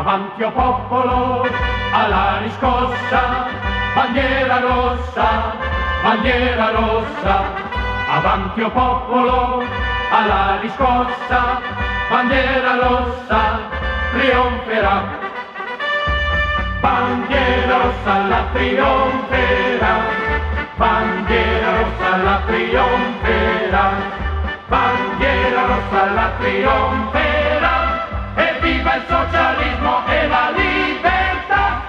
Avanti o popolo, alla riscossa, bandiera rossa, bandiera rossa. Avanti o popolo, alla riscossa, bandiera rossa, trionferà. Bandiera rossa la trionferà, bandiera rossa la trionferà, bandiera rossa la trionferà, e viva il socialismo e la libertà.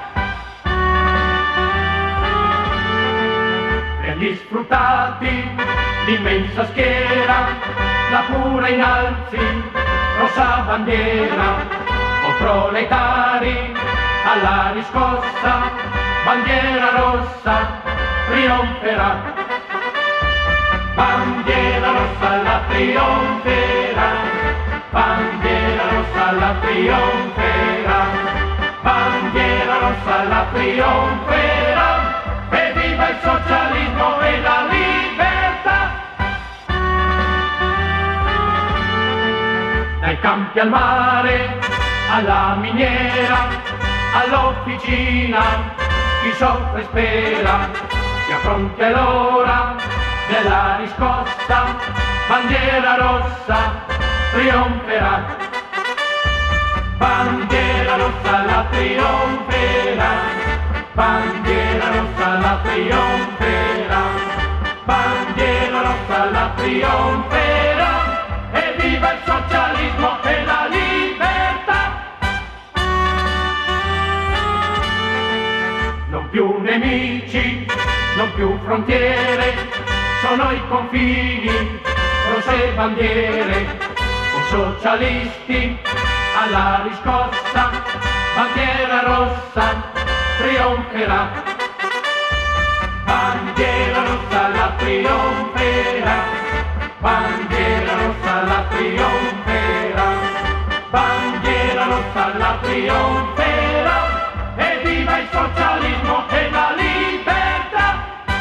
Per gli sfruttati l'immensa schiera, la pura innalzi, rossa bandiera. O proletari, alla riscossa, bandiera rossa, trionferà. Bandiera rossa la trionferà, bandiera rossa la trionferà, bandiera rossa la trionferà, e viva il socialismo e la libertà. Dai campi al mare, alla miniera, all'officina, chi soffre spera, sia pronti all'ora della riscossa, bandiera rossa trionferà. Bandiera rossa la trionferà, bandiera rossa la trionferà, bandiera rossa la trionferà, e viva il socialismo e la libertà. Non più nemici, non più frontiere, sono i confini, rosse bandiere, con socialisti alla riscossa, bandiera rossa trionferà. Bandiera rossa la trionferà, bandiera rossa la trionferà, bandiera rossa la trionferà, e viva il socialismo e la libertà.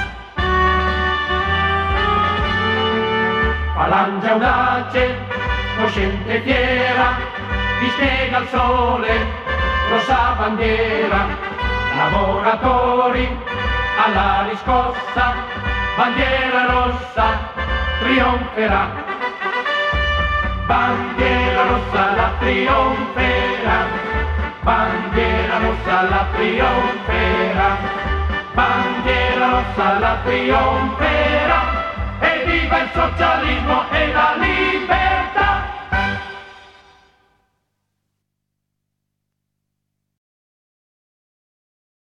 Falange audace, cosciente e fiera, dispiega al sole, rossa bandiera. Lavoratori, alla riscossa, bandiera rossa trionferà. Bandiera rossa la trionferà, bandiera rossa la trionferà, bandiera rossa la trionferà, e viva il socialismo e la libertà.